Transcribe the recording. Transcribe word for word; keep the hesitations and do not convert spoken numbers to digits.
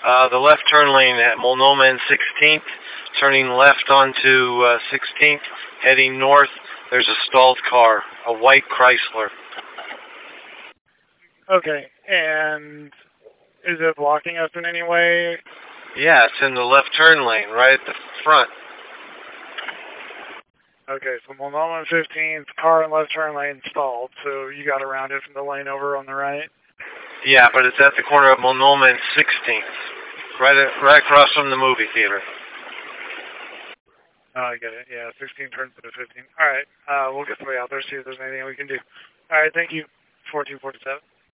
Uh, the left turn lane at Multnomah and sixteenth, turning left onto uh, sixteenth, heading north. There's a stalled car, a white Chrysler. Okay, and is it blocking us in any way? Yeah, it's in the left turn lane, right at the front. Okay, so Multnomah and fifteenth, car in left turn lane stalled, so you got around it from the lane over on the right? Yeah, but it's at the corner of Multnomah and sixteenth, right, at, right across from the movie theater. Oh, I get it. Yeah, sixteen turns into fifteen. All right, uh, we'll get the way out there, see if there's anything we can do. All right, thank you. four two four seven.